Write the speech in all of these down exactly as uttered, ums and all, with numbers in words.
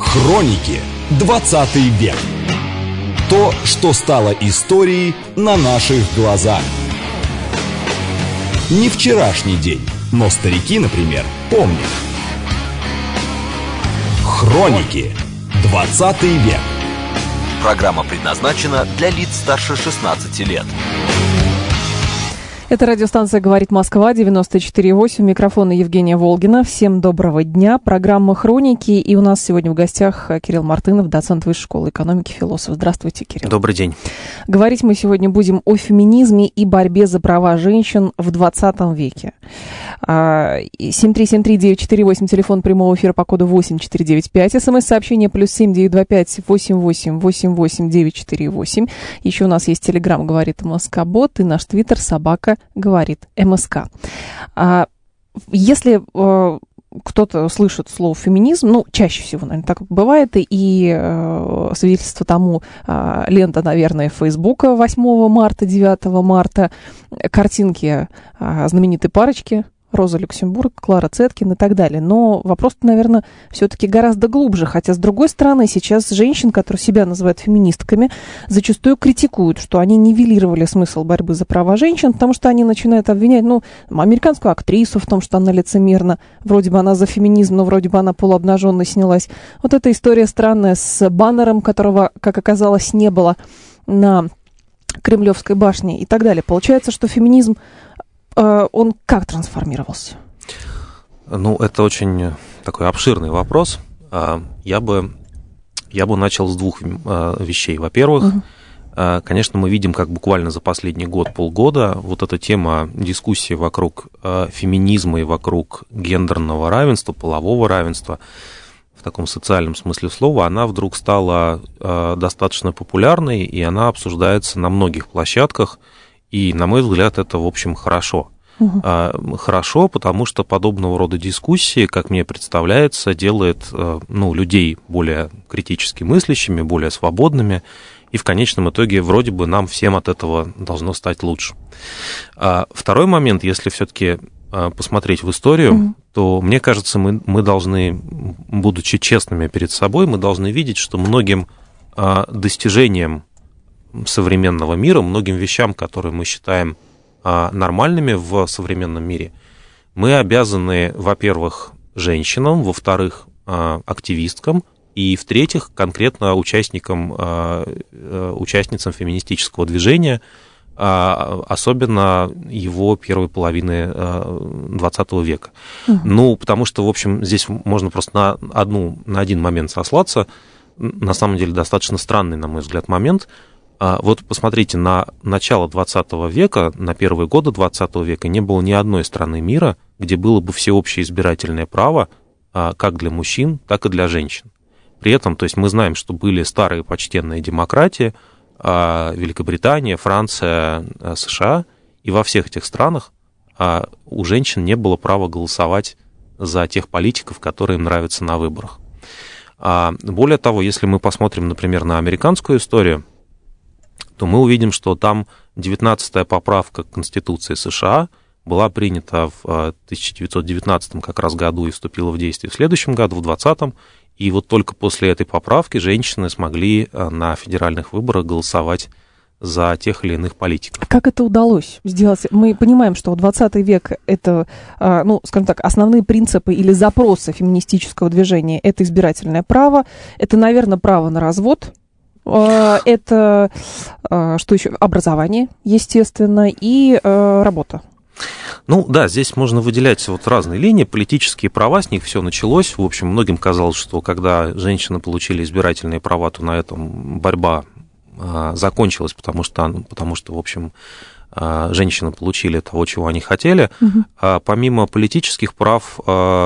Хроники двадцатый век. То, что стало историей на наших глазах. Не вчерашний день, но старики, например, помнят. Хроники двадцатый век. Программа предназначена для лиц старше шестнадцати лет. Это радиостанция «Говорит Москва», девяносто четыре и восемь. Микрофон Евгения Волгина. Всем доброго дня. Программа «Хроники». И у нас сегодня в гостях Кирилл Мартынов, доцент Высшей школы экономики, философ. Здравствуйте, Кирилл. Добрый день. Говорить мы сегодня будем о феминизме и борьбе за права женщин в двадцатом веке. семь три семь три девять четыре восемь, телефон прямого эфира по коду восемь четыре девять пять. СМС-сообщение плюс семь девять два пять восемь восемь восемь восемь девять четыре восемь. Еще у нас есть телеграм «Говорит МСК-бот» и наш твиттер «Собака говорит МСК». А если э, кто-то слышит слово «феминизм», ну, чаще всего, наверное, так бывает, и э, свидетельство тому э, лента, наверное, Фейсбука восьмого марта, девятого марта, картинки э, знаменитой парочки Роза Люксембург, Клара Цеткин и так далее. Но вопрос-то, наверное, все-таки гораздо глубже. Хотя, с другой стороны, сейчас женщин, которые себя называют феминистками, зачастую критикуют, что они нивелировали смысл борьбы за права женщин, потому что они начинают обвинять, ну, американскую актрису в том, что она лицемерна. Вроде бы она за феминизм, но вроде бы она полуобнаженной снялась. Вот эта история странная с баннером, которого, как оказалось, не было на Кремлевской башне и так далее. Получается, что феминизм, он как трансформировался? Ну, это очень такой обширный вопрос. Я бы, я бы начал с двух вещей. Во-первых, угу. конечно, мы видим, как буквально за последний год-полгода вот эта тема дискуссии вокруг феминизма и вокруг гендерного равенства, полового равенства, в таком социальном смысле слова, она вдруг стала достаточно популярной, и она обсуждается на многих площадках. И, на мой взгляд, это, в общем, хорошо. Угу. Хорошо, потому что подобного рода дискуссии, как мне представляется, делает, ну, людей более критически мыслящими, более свободными, и в конечном итоге вроде бы нам всем от этого должно стать лучше. Второй момент, если все-таки посмотреть в историю, угу. то, мне кажется, мы, мы должны, будучи честными перед собой, мы должны видеть, что многим достижениям современного мира, многим вещам, которые мы считаем а, нормальными в современном мире, мы обязаны, во-первых, женщинам, во-вторых, а, активисткам, и, в-третьих, конкретно участникам, а, участницам феминистического движения, а, особенно его первой половины двадцатого века. Угу. Ну, потому что, в общем, здесь можно просто на, одну, на один момент сослаться. На самом деле, достаточно странный, на мой взгляд, момент. Вот посмотрите, на начало двадцатого века, на первые годы двадцатого века не было ни одной страны мира, где было бы всеобщее избирательное право как для мужчин, так и для женщин. При этом, то есть мы знаем, что были старые почтенные демократии, Великобритания, Франция, США, и во всех этих странах у женщин не было права голосовать за тех политиков, которые им нравятся на выборах. Более того, если мы посмотрим, например, на американскую историю, то мы увидим, что там девятнадцатая поправка к Конституции США была принята в тысяча девятьсот девятнадцатом как раз году и вступила в действие в следующем году, в двадцатом, и вот только после этой поправки женщины смогли на федеральных выборах голосовать за тех или иных политиков. Как это удалось сделать? Мы понимаем, что двадцатый век — это, ну, скажем так, основные принципы или запросы феминистического движения — это избирательное право, это, наверное, право на развод, это, что еще, образование, естественно, и работа. Ну да, здесь можно выделять вот разные линии, политические права, с них все началось. В общем, многим казалось, что когда женщины получили избирательные права, то на этом борьба закончилась, потому что, потому что в общем, женщины получили того, чего они хотели. Угу. А помимо политических прав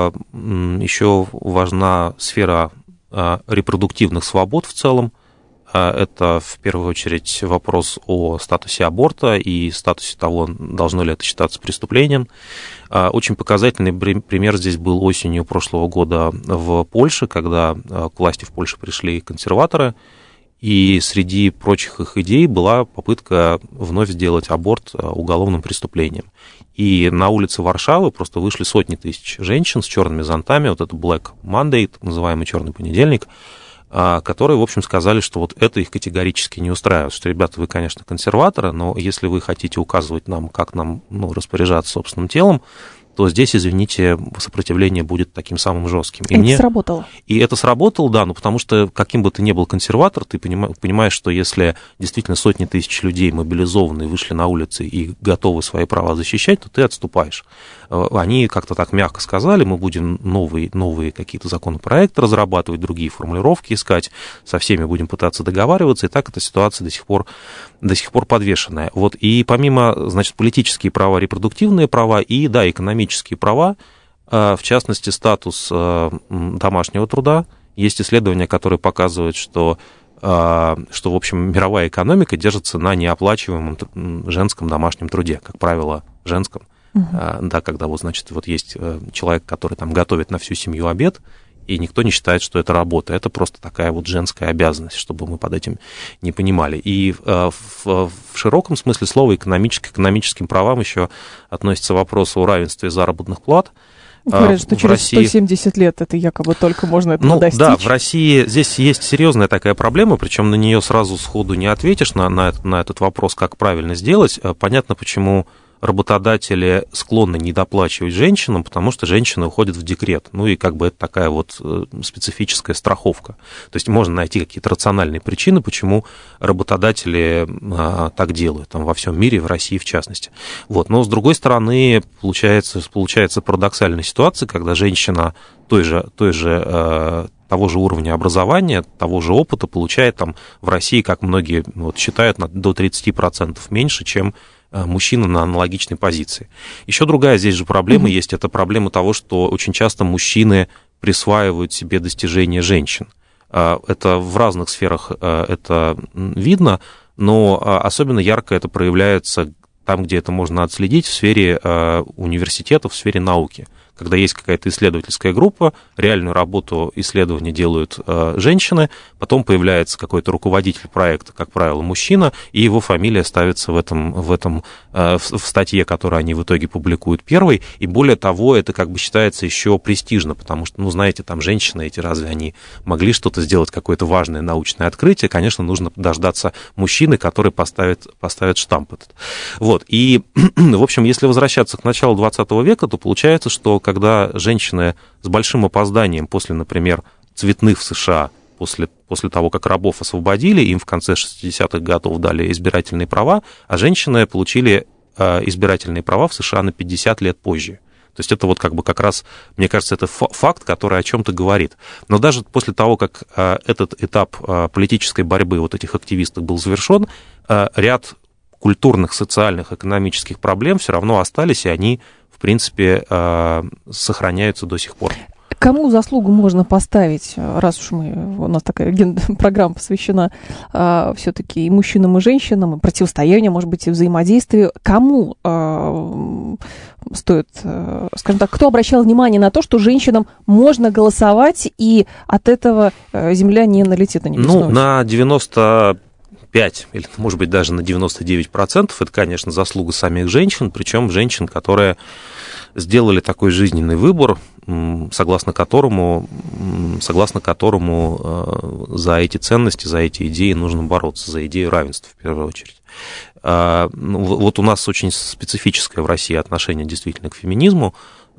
еще важна сфера репродуктивных свобод в целом. Это, в первую очередь, вопрос о статусе аборта и статусе того, должно ли это считаться преступлением. Очень показательный пример здесь был осенью прошлого года в Польше, когда к власти в Польше пришли консерваторы, И среди прочих их идей была попытка вновь сделать аборт уголовным преступлением. И на улице Варшавы просто вышли сотни тысяч женщин с черными зонтами, вот это Black Monday, так называемый черный понедельник, которые, в общем, сказали, что вот это их категорически не устраивает, что, ребята, вы, конечно, консерваторы, но если вы хотите указывать нам, как нам, ну, распоряжаться собственным телом, то здесь, извините, сопротивление будет таким самым жестким. И это мне... сработало. И это сработало, да, ну, потому что каким бы ты ни был консерватор, ты понимаешь, что если действительно сотни тысяч людей мобилизованные вышли на улицы и готовы свои права защищать, то ты отступаешь. Они как-то так мягко сказали, мы будем новые, новые какие-то законопроекты разрабатывать, другие формулировки искать, со всеми будем пытаться договариваться, и так эта ситуация до сих пор, до сих пор подвешенная. Вот, и помимо, значит, политические права, репродуктивные права и, да, экономические права, в частности, статус домашнего труда, есть исследования, которые показывают, что, что, в общем, мировая экономика держится на неоплачиваемом женском домашнем труде, как правило, женском. Uh-huh. Да, когда вот, значит, вот есть человек, который там готовит на всю семью обед, и никто не считает, что это работа. Это просто такая вот женская обязанность, чтобы мы под этим не понимали. И в, в широком смысле слова экономически, к экономическим правам еще относится вопрос о равенстве заработных плат. Говорят, что в через России... сто семьдесят лет это якобы только можно это ну, достичь. Да, в России здесь есть серьезная такая проблема, причем на нее сразу сходу не ответишь, на, на, на этот вопрос, как правильно сделать. Понятно, почему работодатели склонны недоплачивать женщинам, потому что женщины уходят в декрет. Ну и как бы это такая вот специфическая страховка. То есть можно найти какие-то рациональные причины, почему работодатели а, так делают, там, во всем мире, в России в частности. Вот. Но с другой стороны, получается, получается парадоксальная ситуация, когда женщина той же, той же а, того же уровня образования, того же опыта получает там в России, как многие вот, считают, до тридцать процентов меньше, чем мужчина на аналогичной позиции. Еще другая здесь же проблема mm-hmm. есть, это проблема того, что очень часто мужчины присваивают себе достижения женщин. Это в разных сферах это видно, но особенно ярко это проявляется там, где это можно отследить, в сфере университетов, в сфере науки. Когда есть какая-то исследовательская группа, реальную работу исследования делают э, женщины, потом появляется какой-то руководитель проекта, как правило, мужчина, и его фамилия ставится в этом, в, этом, э, в, в статье, которую они в итоге публикуют первой, и более того, это как бы считается еще престижно, потому что, ну, знаете, там женщины эти, разве они могли что-то сделать, какое-то важное научное открытие? Конечно, нужно дождаться мужчины, который поставит, поставит штамп этот. Вот, и, в общем, если возвращаться к началу двадцатого века, то получается, что когда женщины с большим опозданием после, например, цветных в США, после, после того, как рабов освободили, им в конце шестидесятых годов дали избирательные права, а женщины получили избирательные права в США на пятьдесят лет позже. То есть это вот как бы как раз, мне кажется, это факт, который о чем-то говорит. Но даже после того, как этот этап политической борьбы вот этих активистов был завершен, ряд культурных, социальных, экономических проблем все равно остались, и они в принципе, сохраняются до сих пор. Кому заслугу можно поставить, раз уж мы, у нас такая программа посвящена а, все-таки и мужчинам, и женщинам, и противостоянию, может быть, и взаимодействию. Кому а, стоит, а, скажем так, кто обращал внимание на то, что женщинам можно голосовать, и от этого земля не налетит на них? Ну, на девяносто пять или, может быть, даже на девяносто девять процентов это, конечно, заслуга самих женщин, причем женщин, которые сделали такой жизненный выбор, согласно которому, согласно которому за эти ценности, за эти идеи нужно бороться, за идею равенства в первую очередь. Вот у нас очень специфическое в России отношение действительно к феминизму,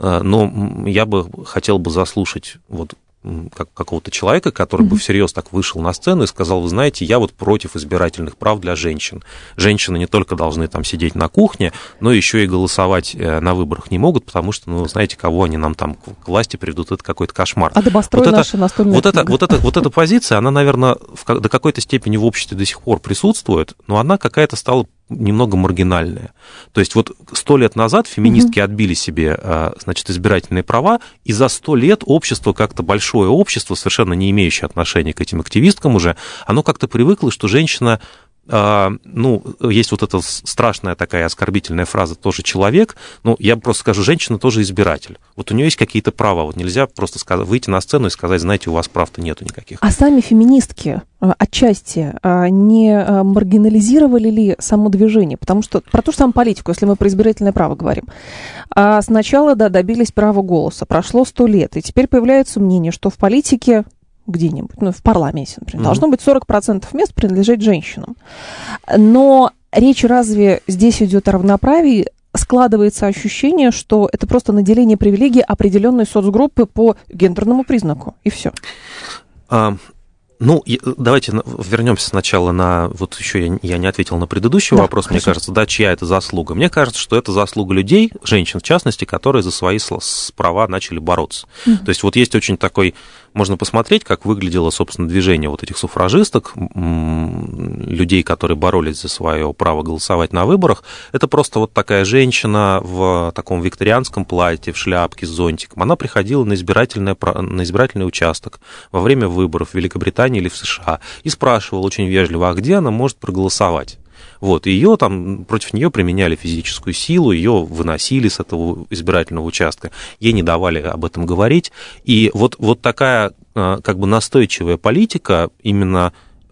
но я бы хотел бы заслушать вот как, какого-то человека, который mm-hmm. бы всерьез так вышел на сцену и сказал: вы знаете, я вот против избирательных прав для женщин. Женщины не только должны там сидеть на кухне, но еще и голосовать на выборах не могут, потому что, ну, знаете, кого они нам там к власти приведут, это какой-то кошмар. А добострой вот наша настольная вот это, вот, это, вот эта позиция, она, наверное, в, до какой-то степени в обществе до сих пор присутствует, но она какая-то стала немного маргинальная. То есть вот сто лет назад феминистки mm-hmm. отбили себе, значит, избирательные права, и за сто лет общество, как-то большое общество, совершенно не имеющее отношения к этим активисткам уже, оно как-то привыкло, что женщина ну, есть вот эта страшная такая оскорбительная фраза «тоже человек», ну, я просто скажу, женщина тоже избиратель. Вот у нее есть какие-то права, вот нельзя просто сказать, выйти на сцену и сказать, знаете, у вас прав-то нету никаких. А сами феминистки отчасти не маргинализировали ли само движение? Потому что про ту же самую политику, если мы про избирательное право говорим. А сначала, да, добились права голоса, прошло сто лет, и теперь появляется мнение, что в политике где-нибудь, ну, в парламенте, например, mm-hmm. должно быть сорок процентов мест принадлежать женщинам. Но речь разве здесь идет о равноправии? Складывается ощущение, что это просто наделение привилегий определенной соцгруппы по гендерному признаку, и все. А, ну, давайте вернемся сначала на... Вот еще я, я не ответил на предыдущий да, вопрос, хорошо. Мне кажется, да, чья это заслуга? Мне кажется, что это заслуга людей, женщин в частности, которые за свои права начали бороться. Mm-hmm. То есть вот есть очень такой... Можно посмотреть, как выглядело, собственно, движение вот этих суфражисток, людей, которые боролись за свое право голосовать на выборах. Это просто вот такая женщина в таком викторианском платье, в шляпке с зонтиком. Она приходила на избирательный, на избирательный участок во время выборов в Великобритании или в США и спрашивала очень вежливо, а где она может проголосовать? Вот, и ее там, против нее применяли физическую силу, ее выносили с этого избирательного участка, ей не давали об этом говорить. И вот, вот такая как бы настойчивая политика, именно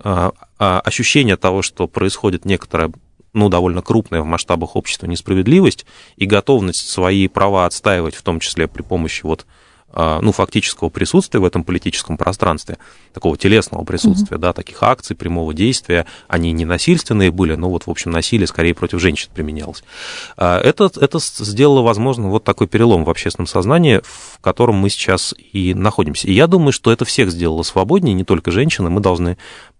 ощущение того, что происходит некоторая, ну, довольно крупная в масштабах общества несправедливость, и готовность свои права отстаивать, в том числе при помощи вот ну, фактического присутствия в этом политическом пространстве, такого телесного присутствия, mm-hmm. да, таких акций, прямого действия, они не насильственные были, но вот, в общем, насилие скорее против женщин применялось. Это, это сделало, возможно, вот такой перелом в общественном сознании, в котором мы сейчас и находимся. И я думаю, что это всех сделало свободнее, не только женщины, мы должны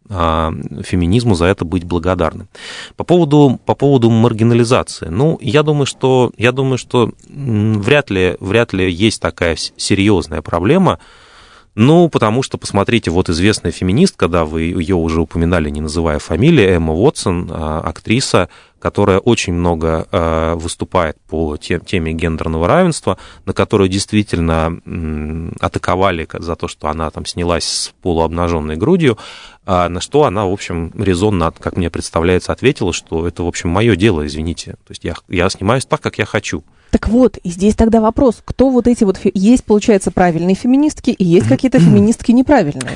феминизму за это быть благодарны. По поводу, по поводу маргинализации. Ну, я думаю, что, я думаю, что вряд ли, вряд ли есть такая серьезная проблема. Ну, потому что, посмотрите, вот известная феминистка, да, вы ее уже упоминали, не называя фамилии, Эмма Уотсон, актриса, которая очень много выступает по теме гендерного равенства, на которую действительно атаковали за то, что она там снялась с полуобнаженной грудью, на что она, в общем, резонно, как мне представляется, ответила, что это, в общем, мое дело, извините. То есть я, я снимаюсь так, как я хочу. Так вот, и здесь тогда вопрос, кто вот эти вот... Есть, получается, правильные феминистки, и есть какие-то феминистки неправильные.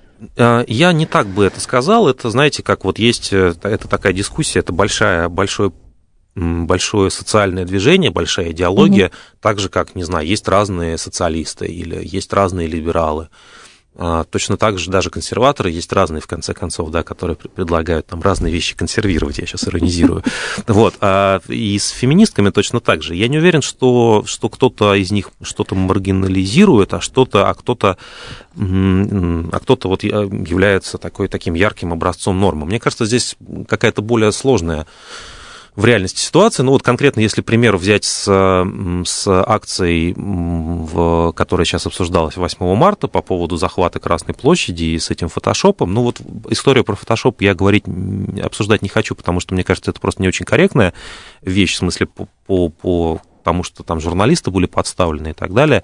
Я не так бы это сказал. Это, знаете, как вот есть... Это такая дискуссия, это большая, большое, большое социальное движение, большая идеология, угу. так же, как, не знаю, есть разные социалисты или есть разные либералы. Точно так же даже консерваторы есть разные, в конце концов, да, которые предлагают там разные вещи консервировать, я сейчас иронизирую. Вот. И с феминистками точно так же. Я не уверен, что, что кто-то из них что-то маргинализирует, а что-то, а кто-то, а кто-то вот является такой, таким ярким образцом нормы. Мне кажется, здесь какая-то более сложная в реальности ситуации. Ну вот конкретно, если пример взять с, с акцией, в, которая сейчас обсуждалась восьмого марта по поводу захвата Красной площади и с этим фотошопом, ну вот историю про фотошоп я говорить, обсуждать не хочу, потому что, мне кажется, это просто не очень корректная вещь, в смысле по, по, по потому что там журналисты были подставлены и так далее.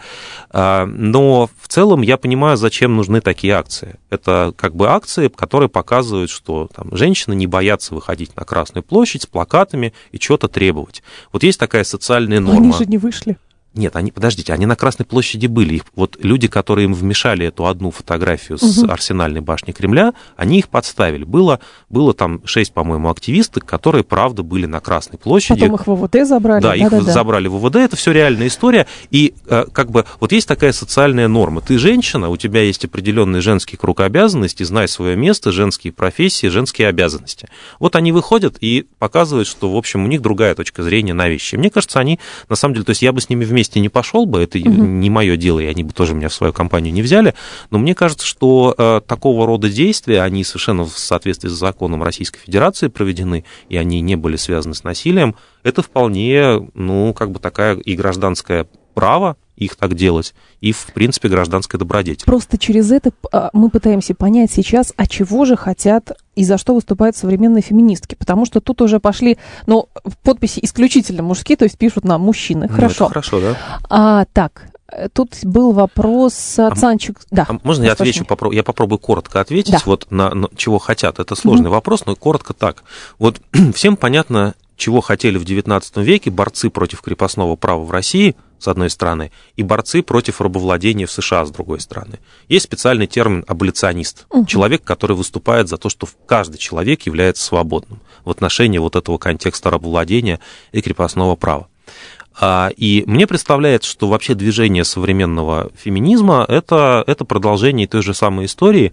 Но в целом я понимаю, зачем нужны такие акции. Это как бы акции, которые показывают, что там женщины не боятся выходить на Красную площадь с плакатами и что-то требовать. Вот есть такая социальная норма. Они же не вышли. Нет, они, подождите, они на Красной площади были. Их, вот люди, которые им вмешали эту одну фотографию с угу. Арсенальной башни Кремля, они их подставили. Было, было там шесть, по-моему, активисток, которые, правда, были на Красной площади. Потом их в ВВД забрали. Да, их Да-да-да. забрали в ВВД, это все реальная история. И как бы вот есть такая социальная норма. Ты женщина, у тебя есть определенный женский круг обязанностей, знай свое место, женские профессии, женские обязанности. Вот они выходят и показывают, что, в общем, у них другая точка зрения на вещи. Мне кажется, они, на самом деле, то есть я бы с ними вместе не пошел бы, это угу. не мое дело, и они бы тоже меня в свою компанию не взяли, но мне кажется, что э, такого рода действия, они совершенно в соответствии с законом Российской Федерации проведены, и они не были связаны с насилием, это вполне, ну, как бы такая и гражданское право их так делать, и, в принципе, гражданская добродетель. Просто через это мы пытаемся понять сейчас, а чего же хотят и за что выступают современные феминистки, потому что тут уже пошли, ну, подписи исключительно мужские, то есть пишут нам мужчины. Хорошо. Ну, это хорошо, да. А, так, Тут был вопрос от а, Санчик. Да, а можно я отвечу? Попро- я попробую коротко ответить, да. вот на, на чего хотят. Это сложный mm-hmm. вопрос, но коротко так. Вот всем понятно, чего хотели в девятнадцатом веке борцы против крепостного права в России, с одной стороны, и борцы против рабовладения в США, с другой стороны. Есть специальный термин аболиционист. Uh-huh. Человек, который выступает за то, что каждый человек является свободным в отношении вот этого контекста рабовладения и крепостного права. И мне представляется, что вообще движение современного феминизма это, это продолжение той же самой истории.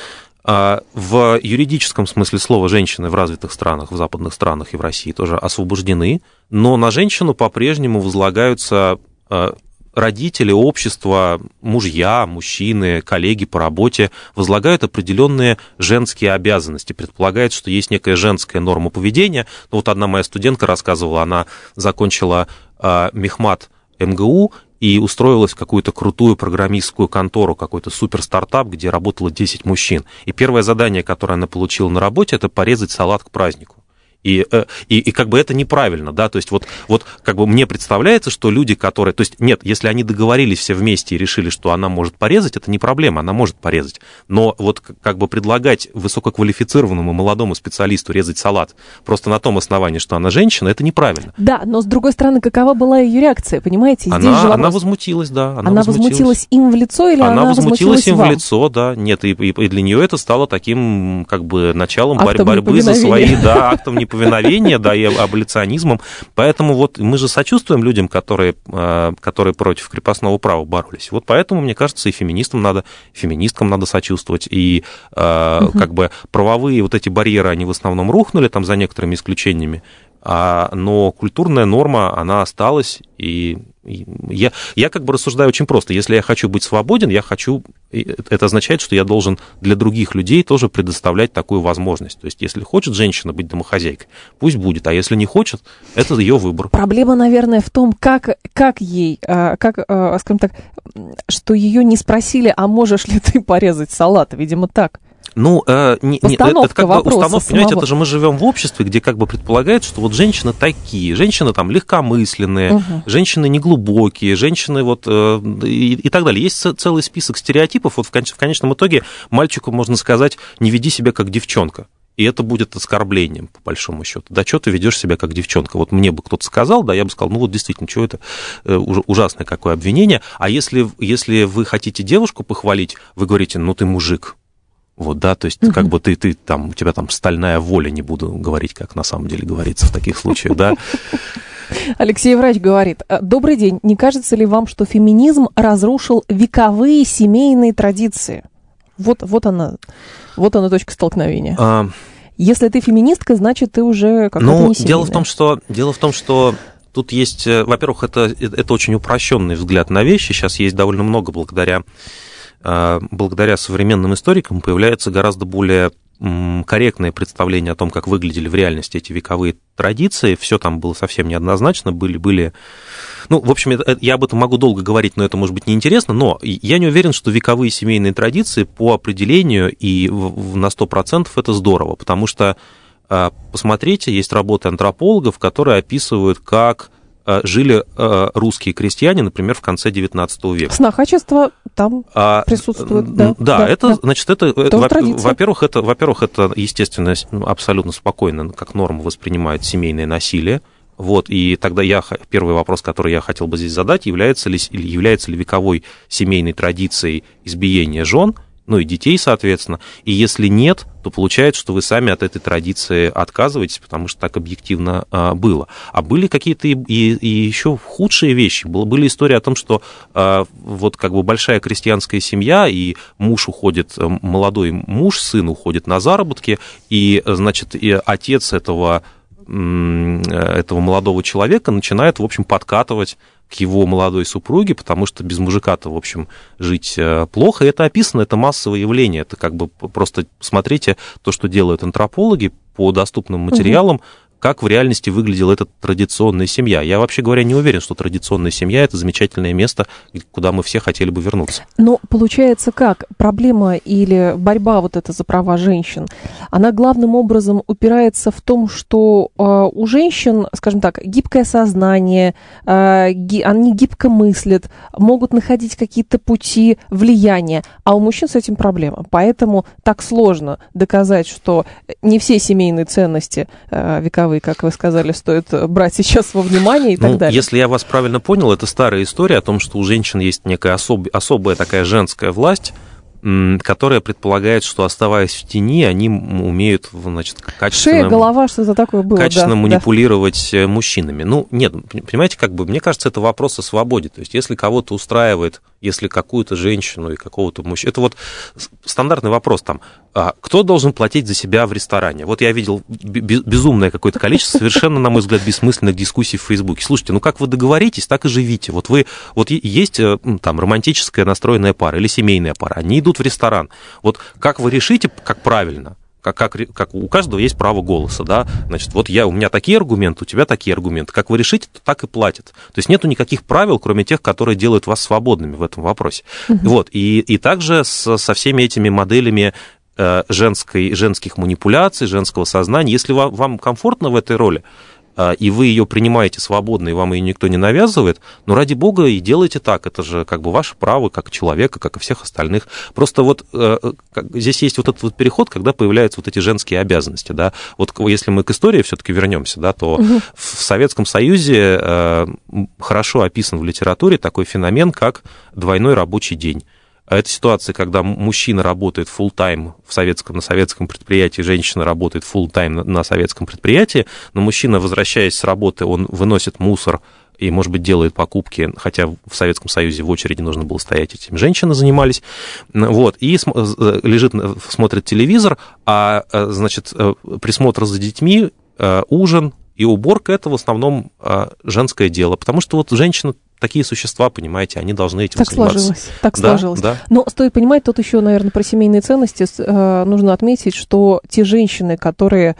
В юридическом смысле слова женщины в развитых странах, в западных странах и в России тоже освобождены, но на женщину по-прежнему возлагаются родители, общество, мужья, мужчины, коллеги по работе, возлагают определенные женские обязанности, предполагают, что есть некая женская норма поведения. Ну, вот одна моя студентка рассказывала, она закончила мехмат эм гэ у и устроилась в какую-то крутую программистскую контору, какой-то супер-стартап, где работало десять мужчин. И первое задание, которое она получила на работе, это порезать салат к празднику. И, и, и как бы это неправильно, да, то есть вот, вот как бы мне представляется, что люди, которые, то есть нет, если они договорились все вместе и решили, что она может порезать, это не проблема, она может порезать, но вот как бы предлагать высококвалифицированному молодому специалисту резать салат просто на том основании, что она женщина, это неправильно. Да, но с другой стороны, какова была ее реакция, понимаете? Здесь она, же она возмутилась, да. Она, она возмутилась. возмутилась им в лицо или она, она возмутилась, возмутилась им вам? в лицо, да, нет, и, и, и для нее это стало таким как бы началом борь, борьбы за свои, да, актом неповиновения. повиновения, да, и аболиционизмом. Поэтому вот мы же сочувствуем людям, которые, которые против крепостного права боролись. Вот поэтому, мне кажется, и феминистам надо, феминисткам надо сочувствовать. И угу. как бы правовые вот эти барьеры, они в основном рухнули, там за некоторыми исключениями. А, но культурная норма, она осталась, и, и я, я как бы рассуждаю очень просто. Если я хочу быть свободен, я хочу, это означает, что я должен для других людей тоже предоставлять такую возможность. То есть, если хочет женщина быть домохозяйкой, пусть будет, а если не хочет, это ее выбор. Проблема, наверное, в том, как, как ей, как, скажем так, что ее не спросили, а можешь ли ты порезать салат, видимо, так. Ну, э, не, не, это как бы установка, понимаете, самого. Это же мы живем в обществе, где как бы предполагается, что вот женщины такие, женщины там легкомысленные, угу. женщины неглубокие, женщины вот э, и, и так далее. Есть целый список стереотипов, вот в, в конечном итоге мальчику можно сказать, не веди себя как девчонка. И это будет оскорблением, по большому счету. Да что ты ведешь себя как девчонка? Вот мне бы кто-то сказал, да, я бы сказал, ну вот действительно, что это ужасное какое обвинение. А если, если вы хотите девушку похвалить, вы говорите, ну ты мужик. Вот, да, то есть, uh-huh. как бы ты, ты там, у тебя там стальная воля, не буду говорить, как на самом деле говорится в таких случаях, да. Алексей Врач говорит, добрый день, не кажется ли вам, что феминизм разрушил вековые семейные традиции? Вот, вот она, вот она точка столкновения. А... Если ты феминистка, значит, ты уже какая-то ну, не семейная. Дело в том, что, дело в том, что тут есть, во-первых, это, это очень упрощенный взгляд на вещи, сейчас есть довольно много благодаря... благодаря современным историкам появляется гораздо более корректное представление о том, как выглядели в реальности эти вековые традиции. Все там было совсем неоднозначно, были, были... Ну, в общем, я об этом могу долго говорить, но это может быть неинтересно, но я не уверен, что вековые семейные традиции по определению и на сто процентов это здорово, потому что, посмотрите, есть работы антропологов, которые описывают, как жили русские крестьяне, например, в конце девятнадцатого века. Снохачество там а, присутствует, да. Да, да, это, да. значит, это, во- во-первых, это, во-первых, это, естественно, абсолютно спокойно, как норму воспринимают семейное насилие. Вот, и тогда я, первый вопрос, который я хотел бы здесь задать, является ли, является ли вековой семейной традицией избиение жен, ну и детей, соответственно, и если нет, то получается, что вы сами от этой традиции отказываетесь, потому что так объективно а, было. А были какие-то и, и, и еще худшие вещи. Было, были истории о том, что а, вот как бы большая крестьянская семья, и муж уходит, молодой муж, сын уходит на заработки, и, значит, и отец этого, этого молодого человека начинает, в общем, подкатывать к его молодой супруге, потому что без мужика-то, в общем, жить плохо. И это описано, это массовое явление. Это как бы просто смотрите то, что делают антропологи по доступным материалам, угу. как в реальности выглядела эта традиционная семья. Я, вообще говоря, не уверен, что традиционная семья – это замечательное место, куда мы все хотели бы вернуться. Но получается как? Проблема или борьба вот эта за права женщин, она главным образом упирается в том, что э, у женщин, скажем так, гибкое сознание, э, ги, они гибко мыслят, могут находить какие-то пути влияния, а у мужчин с этим проблема. Поэтому так сложно доказать, что не все семейные ценности э, вековые, как вы сказали, стоит брать сейчас во внимание и так ну, далее. Если я вас правильно понял, это старая история о том, что у женщин есть некая особ... особая такая женская власть, которая предполагает, что, оставаясь в тени, они умеют, значит, качественно... Шея, голова, что-то такое было, качественно да, манипулировать да. мужчинами. Ну, нет, понимаете, как бы, мне кажется, это вопрос о свободе. То есть, если кого-то устраивает, если какую-то женщину и какого-то мужчину... Это вот стандартный вопрос там. Кто должен платить за себя в ресторане? Вот я видел безумное какое-то количество совершенно, на мой взгляд, бессмысленных дискуссий в Фейсбуке. Слушайте, ну как вы договоритесь, так и живите. Вот вы, вот есть там романтическая настроенная пара или семейная пара, они идут в ресторан. Вот как вы решите, как правильно? Как, как, как у каждого есть право голоса, да, значит, вот я, у меня такие аргументы, у тебя такие аргументы, как вы решите, то так и платят. То есть нету никаких правил, кроме тех, которые делают вас свободными в этом вопросе. Uh-huh. Вот, и, и также с, со всеми этими моделями женской, женских манипуляций, женского сознания, если вам, вам комфортно в этой роли, и вы ее принимаете свободно, и вам ее никто не навязывает, ну, ради бога, и делайте так. Это же как бы ваше право, как человека, как и всех остальных. Просто вот здесь есть вот этот вот переход, когда появляются вот эти женские обязанности, да. Вот если мы к истории все-таки вернемся, да, то угу. в Советском Союзе хорошо описан в литературе такой феномен, как двойной рабочий день. Это ситуация, когда мужчина работает фулл-тайм в советском, на советском предприятии, женщина работает фулл-тайм на, на советском предприятии, но мужчина, возвращаясь с работы, он выносит мусор и, может быть, делает покупки, хотя в Советском Союзе в очереди нужно было стоять, этим женщины занимались, вот, и лежит, смотрит телевизор, а, значит, присмотр за детьми, ужин и уборка – это в основном женское дело, потому что вот женщина такие существа, понимаете, они должны этим так заниматься. Сложилось, так да, сложилось. Да. Но стоит понимать, тут еще, наверное, про семейные ценности э, нужно отметить, что те женщины, которые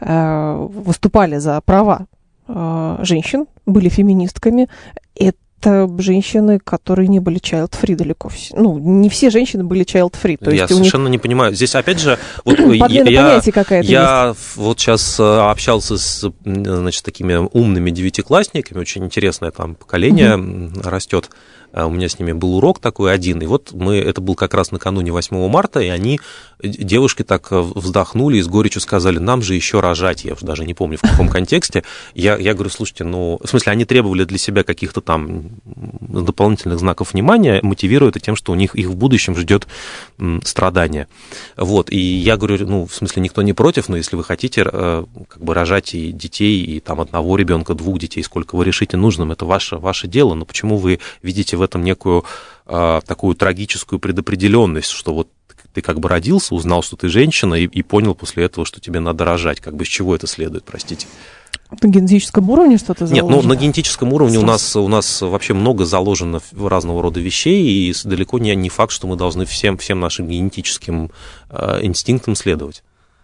э, выступали за права э, женщин, были феминистками, это женщины, которые не были child-free далеко. Ну, не все женщины были child-free. То я есть совершенно них... не понимаю. Здесь, опять же, вот подмена я, понятий какая-то я есть. вот сейчас общался с, значит, такими умными девятиклассниками, очень интересное там поколение угу. растет. У меня с ними был урок такой один, и вот мы, это был как раз накануне восьмого марта, и они, девушки так вздохнули и с горечью сказали, нам же еще рожать, я уже даже не помню в каком контексте. Я, я говорю, слушайте, ну, в смысле, они требовали для себя каких-то там дополнительных знаков внимания, мотивируя это тем, что у них их в будущем ждет страдания. Вот, и я говорю, ну, в смысле, никто не против, но если вы хотите как бы рожать и детей, и там одного ребенка, двух детей, сколько вы решите нужным, это ваше, ваше дело, но почему вы видите в этом некую а, такую трагическую предопределенность, что вот ты как бы родился, узнал, что ты женщина, и, и понял после этого, что тебе надо рожать. Как бы из чего это следует, простите? На генетическом уровне что-то заложено? Нет, ну на генетическом уровне у нас, у нас вообще много заложено разного рода вещей, и далеко не, не факт, что мы должны всем, всем нашим генетическим а, инстинктам следовать.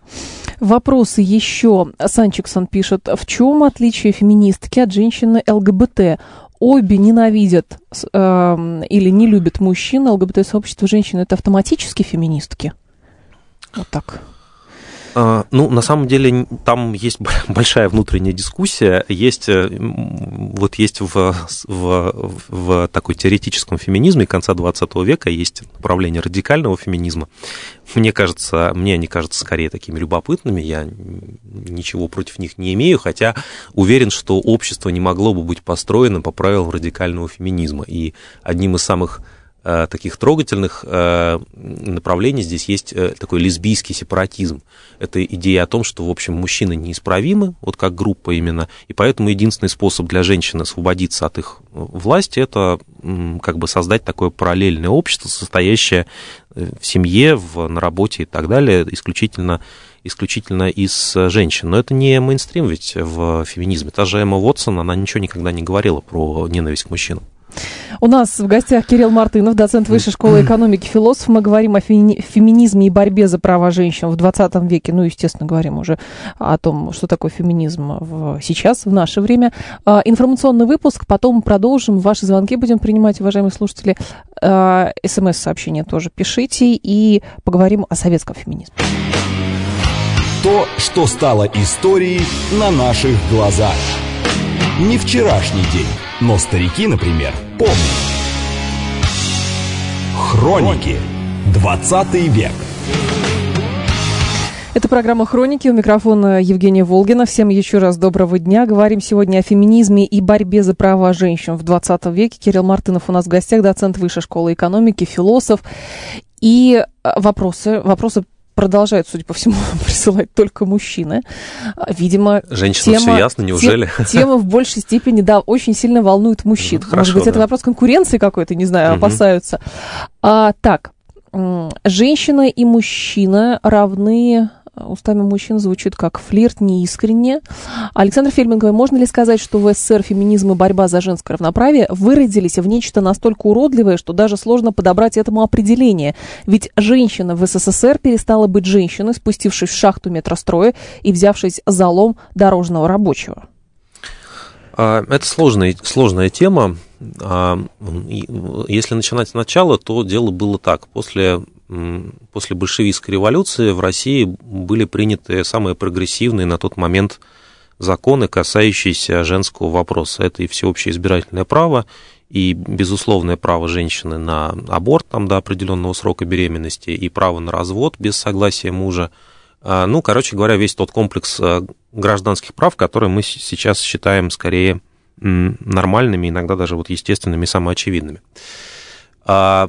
Вопросы еще. Санчиксон пишет, в чем отличие феминистки от женщины ЛГБТ? Обе ненавидят э, или не любят мужчин, ЛГБТ-сообщество женщин. Это автоматически феминистки? Вот так. Ну, на самом деле, там есть большая внутренняя дискуссия. Есть, вот есть в, в, в такой теоретическом феминизме конца двадцатого века есть направление радикального феминизма. Мне кажется, мне они кажутся скорее такими любопытными. Я ничего против них не имею, хотя уверен, что общество не могло бы быть построено по правилам радикального феминизма. И одним из самых таких трогательных направлений здесь есть такой лесбийский сепаратизм. Это идея о том, что, в общем, мужчины неисправимы, вот как группа именно, и поэтому единственный способ для женщин освободиться от их власти – это как бы создать такое параллельное общество, состоящее в семье, в, на работе и так далее, исключительно, исключительно из женщин. Но это не мейнстрим ведь в феминизме. Та же Эмма Уотсон, она ничего никогда не говорила про ненависть к мужчинам. У нас в гостях Кирилл Мартынов, доцент Высшей школы экономики, философ. Мы говорим о феми- феминизме и борьбе за права женщин в двадцатом веке. Ну, естественно, говорим уже о том, что такое феминизм в, сейчас, в наше время. А, информационный выпуск, потом продолжим. Ваши звонки будем принимать, уважаемые слушатели. А, СМС-сообщения тоже пишите и поговорим о советском феминизме. То, что стало историей на наших глазах. Не вчерашний день, но старики, например, помнят. Хроники. двадцатый век. Это программа «Хроники». У микрофона Евгения Волгина. Всем еще раз доброго дня. Говорим сегодня о феминизме и борьбе за права женщин в двадцатом веке. Кирилл Мартынов у нас в гостях, доцент Высшей школы экономики, философ. И вопросы, вопросы продолжают, судя по всему, присылать только мужчины. Видимо, женщинам тема, все ясно, неужели? Тема, тема в большей степени, да, очень сильно волнует мужчин. Ну, хорошо, Может быть, да. это вопрос конкуренции какой-то, не знаю, угу. опасаются. А, так, женщина и мужчина равны... Устами мужчин звучит как флирт, неискренне. Александр Фельдманков, можно ли сказать, что в СССР феминизм и борьба за женское равноправие выродились в нечто настолько уродливое, что даже сложно подобрать этому определение? Ведь женщина в СССР перестала быть женщиной, спустившись в шахту метростроя и взявшись за лом дорожного рабочего. Это сложная, сложная тема. Если начинать сначала, то дело было так. После, после большевистской революции в России были приняты самые прогрессивные на тот момент законы, касающиеся женского вопроса. Это и всеобщее избирательное право, и безусловное право женщины на аборт там, до определенного срока беременности, и право на развод без согласия мужа. Ну, короче говоря, весь тот комплекс гражданских прав, которые мы сейчас считаем скорее нормальными, иногда даже вот естественными, самоочевидными. Да,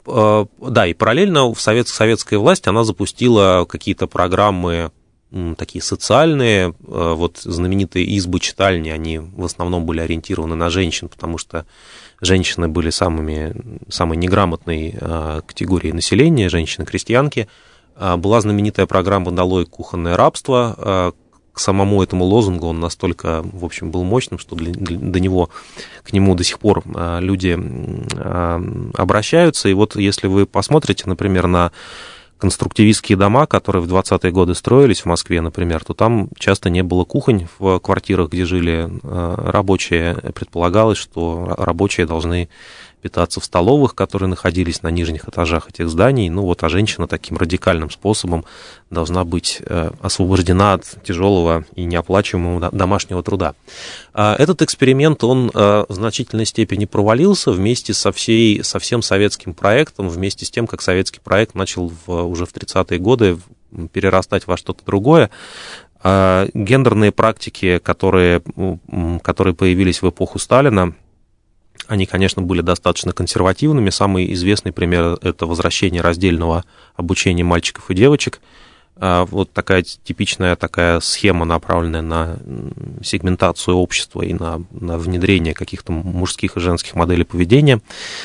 и параллельно в совет, советская власть, она запустила какие-то программы такие социальные, вот знаменитые избы-читальни, они в основном были ориентированы на женщин, потому что женщины были самыми, самой неграмотной категорией населения, женщины-крестьянки. Была знаменитая программа «Долой кухонное рабство». К самому этому лозунгу он настолько, в общем, был мощным, что для, для, до него, к нему до сих пор люди обращаются. И вот если вы посмотрите, например, на конструктивистские дома, которые в двадцатые годы строились в Москве, например, то там часто не было кухонь в квартирах, где жили рабочие. Предполагалось, что рабочие должны питаться в столовых, которые находились на нижних этажах этих зданий. Ну вот, а женщина таким радикальным способом должна быть освобождена от тяжелого и неоплачиваемого домашнего труда. Этот эксперимент, он в значительной степени провалился вместе со, всей, со всем советским проектом, вместе с тем, как советский проект начал в, уже в тридцатые годы перерастать во что-то другое. Гендерные практики, которые, которые появились в эпоху Сталина, они, конечно, были достаточно консервативными. Самый известный пример – это возвращение раздельного обучения мальчиков и девочек. Вот такая типичная такая схема, направленная на сегментацию общества и на, на внедрение каких-то мужских и женских моделей поведения.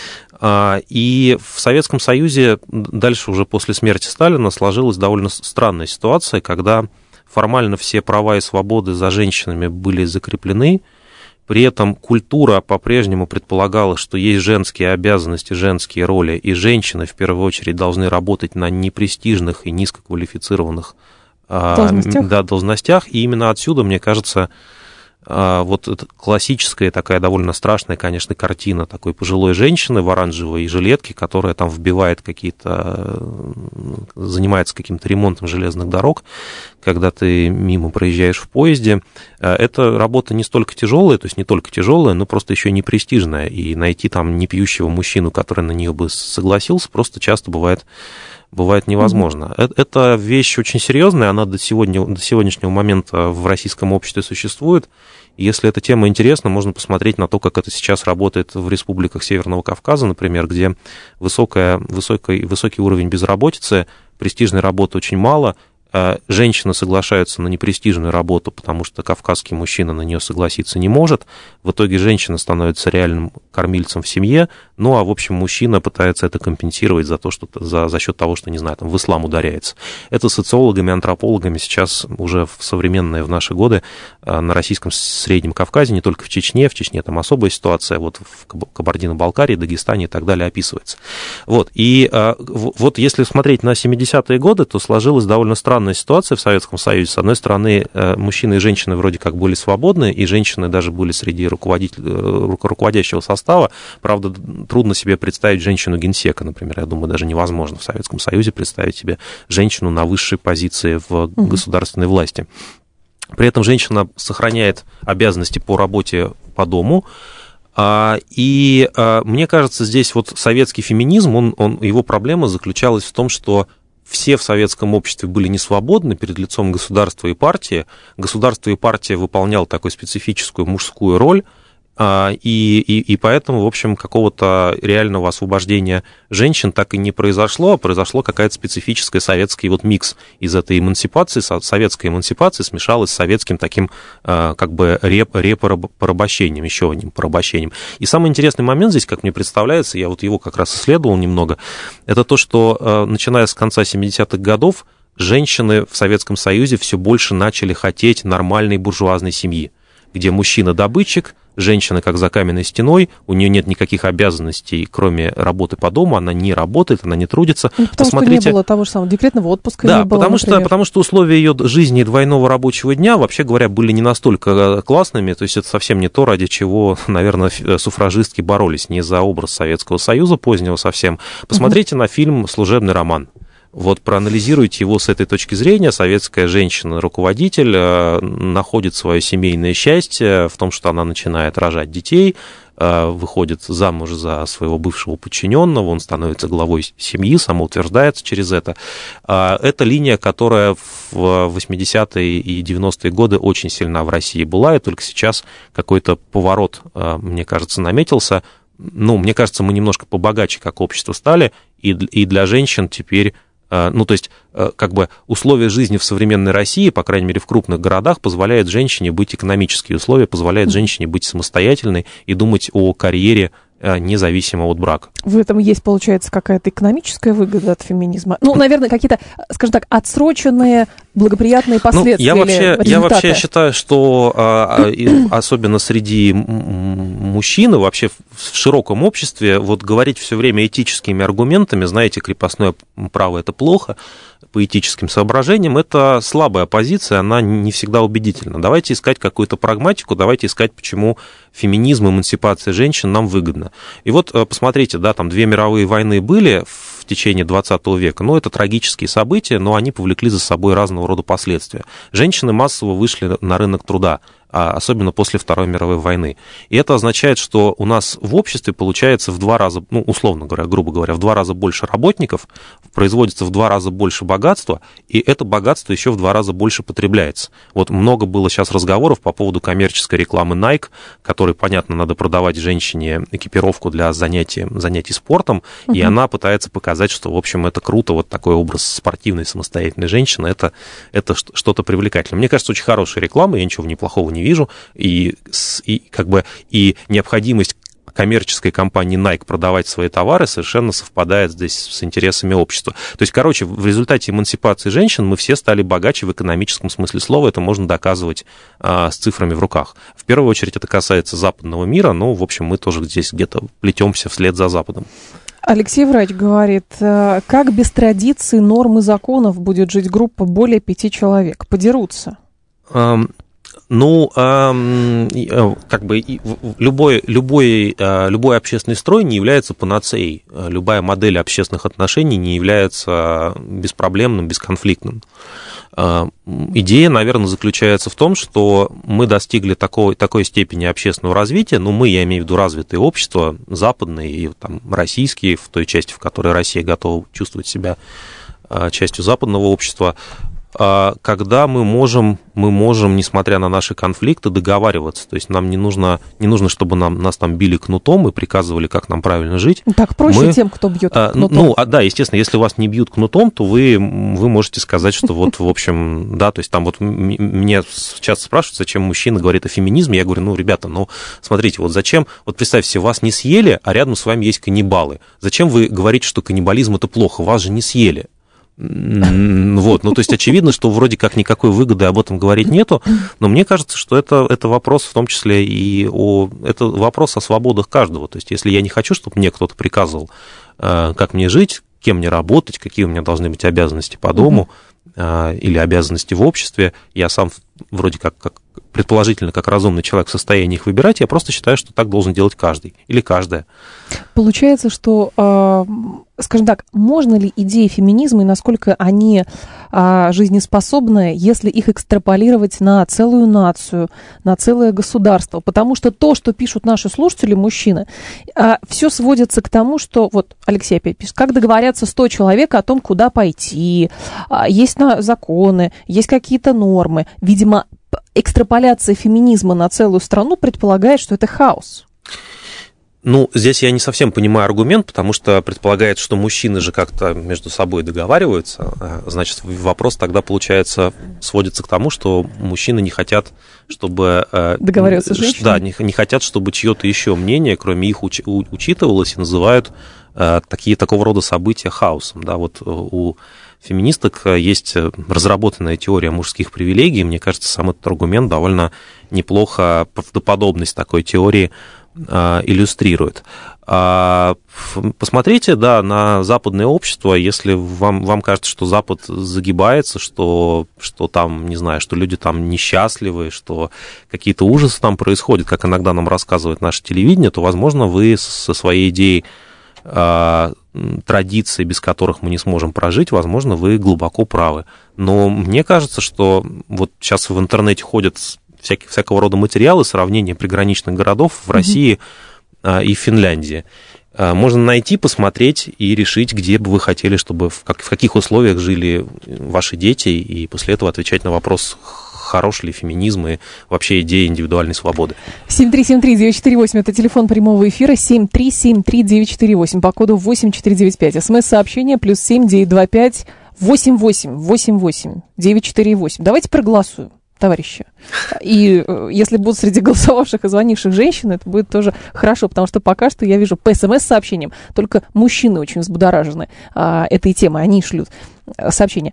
И в Советском Союзе дальше уже после смерти Сталина сложилась довольно странная ситуация, когда формально все права и свободы за женщинами были закреплены. При этом культура по-прежнему предполагала, что есть женские обязанности, женские роли, и женщины в первую очередь должны работать на непрестижных и низкоквалифицированных должностях. Да, должностях. И именно отсюда, мне кажется, вот эта классическая такая довольно страшная, конечно, картина такой пожилой женщины в оранжевой жилетке, которая там вбивает какие-то, занимается каким-то ремонтом железных дорог, когда ты мимо проезжаешь в поезде. Эта работа не столько тяжелая, то есть не только тяжелая, но просто еще не престижная, и найти там не пьющего мужчину, который на нее бы согласился, просто часто бывает бывает невозможно. Mm-hmm. Это вещь очень серьезная, она до, сегодня, до сегодняшнего момента в российском обществе существует. Если эта тема интересна, можно посмотреть на то, как это сейчас работает в республиках Северного Кавказа, например, где высокая, высокий, высокий уровень безработицы, престижной работы очень мало, женщины соглашаются на непрестижную работу, потому что кавказский мужчина на нее согласиться не может. В итоге женщина становится реальным кормильцем в семье, ну а в общем мужчина пытается это компенсировать за то, что за, за счет того, что, не знаю, там в ислам ударяется. Это социологами, антропологами сейчас уже в современные в наши годы на российском Среднем Кавказе, не только в Чечне, в Чечне там особая ситуация, вот в Кабардино-Балкарии, Дагестане и так далее описывается. Вот, и вот если смотреть на семидесятые годы, то сложилась довольно странная ситуация в Советском Союзе. С одной стороны, мужчины и женщины вроде как были свободны, и женщины даже были среди руководящего состава. Правда, трудно себе представить женщину генсека, например. Я думаю, даже невозможно в Советском Союзе представить себе женщину на высшей позиции в государственной власти. При этом женщина сохраняет обязанности по работе по дому. И мне кажется, здесь вот советский феминизм, он, он, его проблема заключалась в том, что все в советском обществе были несвободны перед лицом государства и партии. Государство и партия выполнял такую специфическую мужскую роль, и, и, и поэтому, в общем, какого-то реального освобождения женщин так и не произошло, а произошло какая-то специфическая советский вот микс из этой эмансипации, советской эмансипации смешалась с советским таким как бы реп, репорабощением, еще одним порабощением. И самый интересный момент здесь, как мне представляется, я вот его как раз исследовал немного, это то, что начиная с конца семидесятых годов женщины в Советском Союзе все больше начали хотеть нормальной буржуазной семьи, где мужчина добытчик, женщина как за каменной стеной, у нее нет никаких обязанностей, кроме работы по дому, она не работает, она не трудится. Ну, потому Посмотрите... что не было того же самого декретного отпуска. Да, не было, потому, что, потому что условия ее жизни и двойного рабочего дня, вообще говоря, были не настолько классными, то есть это совсем не то, ради чего, наверное, суфражистки боролись, не за образ Советского Союза позднего совсем. Посмотрите угу. на фильм «Служебный роман». Вот проанализируйте его с этой точки зрения. Советская женщина-руководитель находит свое семейное счастье в том, что она начинает рожать детей, выходит замуж за своего бывшего подчиненного, он становится главой семьи, самоутверждается через это. Это линия, которая в восьмидесятые и девяностые годы очень сильна в России была, и только сейчас какой-то поворот, мне кажется, наметился. Ну, мне кажется, мы немножко побогаче как общество стали, и для женщин теперь... Ну, то есть, как бы условия жизни в современной России, по крайней мере, в крупных городах, позволяют женщине быть, экономические условия позволяют женщине быть самостоятельной и думать о карьере независимо от брака. В этом есть, получается, какая-то экономическая выгода от феминизма? Ну, наверное, какие-то, скажем так, отсроченные благоприятные последствия. Ну, я, вообще, я вообще считаю, что особенно среди мужчин, вообще в широком обществе, вот говорить все время этическими аргументами, знаете, крепостное право – это плохо, по этическим соображениям, это слабая позиция, она не всегда убедительна. Давайте искать какую-то прагматику, давайте искать, почему феминизм, эмансипация женщин нам выгодна. И вот посмотрите, да, там две мировые войны были в течение двадцатого века, ну, это трагические события, но они повлекли за собой разного рода последствия. Женщины массово вышли на рынок труда, особенно после Второй мировой войны. И это означает, что у нас в обществе получается в два раза, ну, условно говоря, грубо говоря, в два раза больше работников, производится в два раза больше богатства, и это богатство еще в два раза больше потребляется. Вот много было сейчас разговоров по поводу коммерческой рекламы Nike, которой, понятно, надо продавать женщине экипировку для занятий, занятий спортом, угу. и она пытается показать, что, в общем, это круто, вот такой образ спортивной самостоятельной женщины, это, это что-то привлекательное. Мне кажется, очень хорошая реклама, я ничего неплохого не вижу, и, и, как бы, и необходимость коммерческой компании Nike продавать свои товары совершенно совпадает здесь с интересами общества. То есть, короче, в результате эмансипации женщин мы все стали богаче в экономическом смысле слова, это можно доказывать а, с цифрами в руках. В первую очередь это касается западного мира, но, в общем, мы тоже здесь где-то плетемся вслед за Западом. Алексей Врач говорит, как без традиций, норм и законов будет жить группа более пяти человек? Подерутся? Ну, как бы любой, любой, любой общественный строй не является панацеей. Любая модель общественных отношений не является беспроблемным, бесконфликтным. Идея, наверное, заключается в том, что мы достигли такой, такой степени общественного развития, ну, мы, я имею в виду развитые общества, западные и там, российские, в той части, в которой Россия готова чувствовать себя частью западного общества, когда мы можем, мы можем, несмотря на наши конфликты, договариваться. То есть нам не нужно, не нужно, чтобы нам, нас там били кнутом и приказывали, как нам правильно жить. Так проще мы, тем, кто бьет кнутом. Ну, да, естественно, если вас не бьют кнутом, то вы, вы можете сказать, что вот, в общем, да, то есть там вот мне часто спрашивают, зачем мужчина говорит о феминизме. Я говорю, ну, ребята, ну, смотрите, вот зачем, вот представьте, вас не съели, а рядом с вами есть каннибалы. Зачем вы говорите, что каннибализм это плохо? Вас же не съели. Вот, ну, то есть очевидно, что вроде как никакой выгоды об этом говорить нету, но мне кажется, что это, это вопрос в том числе и о... Это вопрос о свободах каждого. То есть если я не хочу, чтобы мне кто-то приказывал, как мне жить, кем мне работать, какие у меня должны быть обязанности по дому mm-hmm. или обязанности в обществе, я сам вроде как, как предположительно, как разумный человек в состоянии их выбирать, я просто считаю, что так должен делать каждый или каждая. Получается, что, э, скажем так, можно ли идеи феминизма и насколько они э, жизнеспособны, если их экстраполировать на целую нацию, на целое государство? Потому что то, что пишут наши слушатели, мужчины, э, все сводится к тому, что, вот Алексей опять пишет, как договорятся сто человек о том, куда пойти, э, есть на, законы, есть какие-то нормы. Видимо, экстраполяция феминизма на целую страну предполагает, что это хаос. Ну, здесь я не совсем понимаю аргумент, потому что предполагает, что мужчины же как-то между собой договариваются. Значит, вопрос тогда, получается, сводится к тому, что мужчины не хотят, чтобы... Договариваться с женщиной? Да, не, не хотят, чтобы чье-то еще мнение, кроме их, уч, у, учитывалось, и называют такие, такого рода события хаосом. Да, вот у феминисток есть разработанная теория мужских привилегий. Мне кажется, сам этот аргумент довольно неплохо правдоподобность такой теории иллюстрирует. Посмотрите, да, на западное общество, если вам, вам кажется, что Запад загибается, что, что там, не знаю, что люди там несчастливы, что какие-то ужасы там происходят, как иногда нам рассказывает наше телевидение, то, возможно, вы со своей идеей традиций, без которых мы не сможем прожить, возможно, вы глубоко правы. Но мне кажется, что вот сейчас в интернете ходят всякие, всякого рода материалы, сравнения приграничных городов в России mm-hmm. и в Финляндии. Можно найти, посмотреть и решить, где бы вы хотели, чтобы, в, как, в каких условиях жили ваши дети, и после этого отвечать на вопрос, хорош ли феминизм и вообще идея индивидуальной свободы. семь три семь три девять четыре восемь, это телефон прямого эфира, семь три семь три девять четыре восемь, по коду восемь четыре девять пять. СМС-сообщение плюс семь девять два пять восемь восемь восемь восемь девять четыре восемь. Давайте проголосуем, товарищи. И если будут среди голосовавших и звонивших женщины, это будет тоже хорошо, потому что пока что я вижу по СМС-сообщениям только мужчины очень взбудоражены а, этой темой, они шлют сообщения.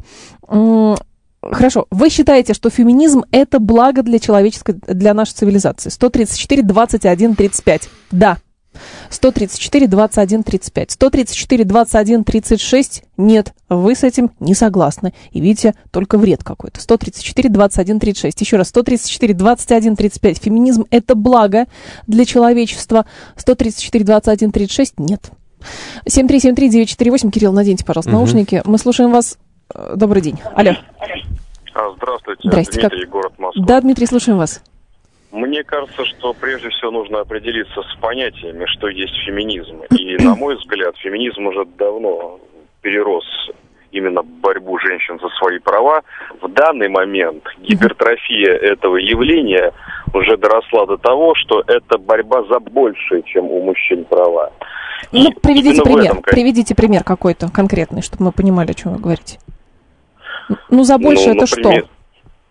Хорошо. Вы считаете, что феминизм – это благо для человеческой, для нашей цивилизации? сто тридцать четыре двадцать один тридцать пять. Да. сто тридцать четыре двадцать один тридцать пять. сто тридцать четыре двадцать один тридцать шесть. Нет. Вы с этим не согласны. И видите, только вред какой-то. сто тридцать четыре двадцать один тридцать шесть. Еще раз. сто тридцать четыре двадцать один тридцать пять. Феминизм – это благо для человечества. сто тридцать четыре двадцать один тридцать шесть. Нет. семь три семь три девять четыре восемь. Кирилл, наденьте, пожалуйста, наушники. Мы слушаем вас. Добрый день. Алло. Здравствуйте, Здрасте, Дмитрий, как... город Москва. Да, Дмитрий, слушаем вас. Мне кажется, что прежде всего нужно определиться с понятиями, что есть феминизм. И, на мой взгляд, феминизм уже давно перерос именно борьбу женщин за свои права. В данный момент гипертрофия этого явления уже доросла до того, что это борьба за большее, чем у мужчин права. Ну, И приведите пример, этом... приведите пример какой-то конкретный, чтобы мы понимали, о чем вы говорите. Ну, за большее ну, это например, что?